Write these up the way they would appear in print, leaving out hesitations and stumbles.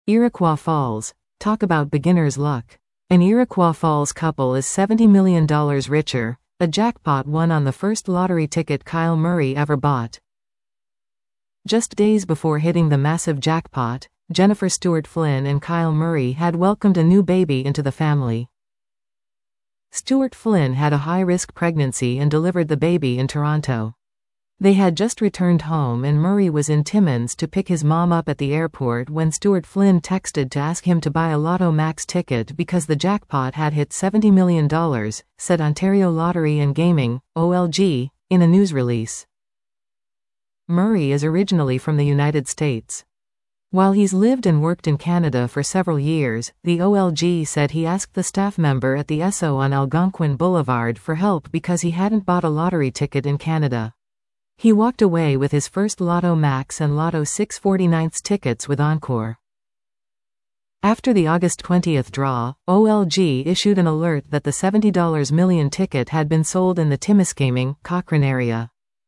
Iroquois Falls. Talk about beginner's luck. An Iroquois Falls couple is $70 million richer. A jackpot won on the first lottery ticket Kyle Murray ever bought. Just days before hitting the massive jackpot, Jennifer Stewart Flynn and Kyle Murray had welcomed a new baby into the family. Stewart Flynn had a high-risk pregnancy and delivered the baby in Toronto. They had just returned home and Murray was in Timmins to pick his mom up at the airport when Stewart Flynn texted to ask him to buy a Lotto Max ticket because the jackpot had hit $70 million, said Ontario Lottery and Gaming, OLG, in a news release. Murray is originally from the United States. While he's lived and worked in Canada for several years, the OLG said he asked the staff member at the Esso on Algonquin Boulevard for help because he hadn't bought a lottery ticket in Canada. He walked away with his first Lotto Max and Lotto 6/49 tickets with Encore. After the August 20th draw, OLG issued an alert that the $70 million ticket had been sold in the Timiskaming, Cochrane area.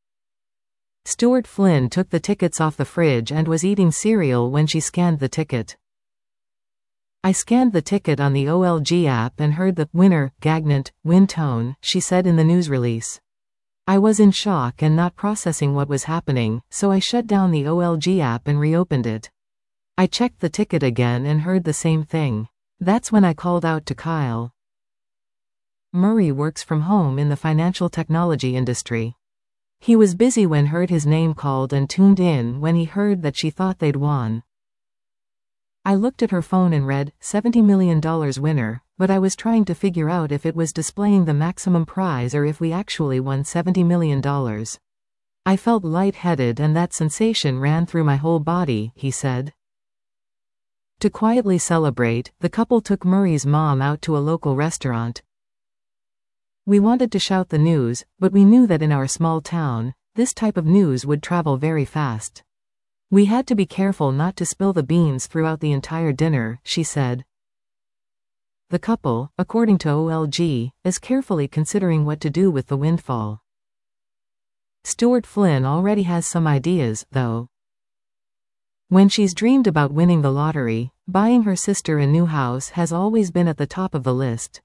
Stewart Flynn took the tickets off the fridge and was eating cereal when she scanned the ticket. "I scanned the ticket on the OLG app and heard the winner, Gagnant, win tone," she said in the news release. "I was in shock and not processing what was happening, so I shut down the OLG app and reopened it. I checked the ticket again and heard the same thing. That's when I called out to Kyle." Murray works from home in the financial technology industry. He was busy when heard his name called and tuned in when he heard that she thought they'd won. "I looked at her phone and read, $70 million winner, but I was trying to figure out if it was displaying the maximum prize or if we actually won $70 million. I felt lightheaded and that sensation ran through my whole body," he said. To quietly celebrate, the couple took Murray's mom out to a local restaurant. "We wanted to shout the news, but we knew that in our small town, this type of news would travel very fast. We had to be careful not to spill the beans throughout the entire dinner," she said. The couple, according to OLG, is carefully considering what to do with the windfall. Stewart Flynn already has some ideas, though. When she's dreamed about winning the lottery, buying her sister a new house has always been at the top of the list.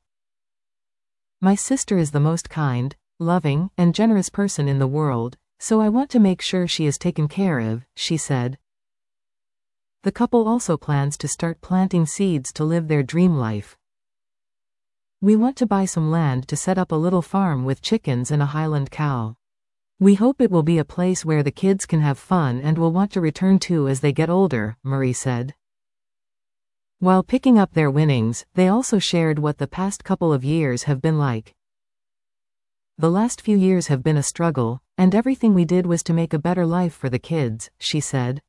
"My sister is the most kind, loving, and generous person in the world, so I want to make sure she is taken care of," she said. The couple also plans to start planting seeds to live their dream life. "We want to buy some land to set up a little farm with chickens and a Highland cow. We hope it will be a place where the kids can have fun and will want to return to as they get older," Murray said. While picking up their winnings, they also shared what the past couple of years have been like. "The last few years have been a struggle, and everything we did was to make a better life for the kids," she said.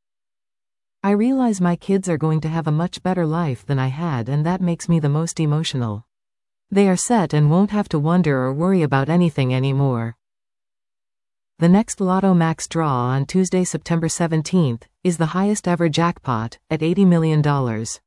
"I realize my kids are going to have a much better life than I had and that makes me the most emotional. They are set and won't have to wonder or worry about anything anymore." The next Lotto Max draw on Tuesday, September 17th, is the highest ever jackpot, at $80 million.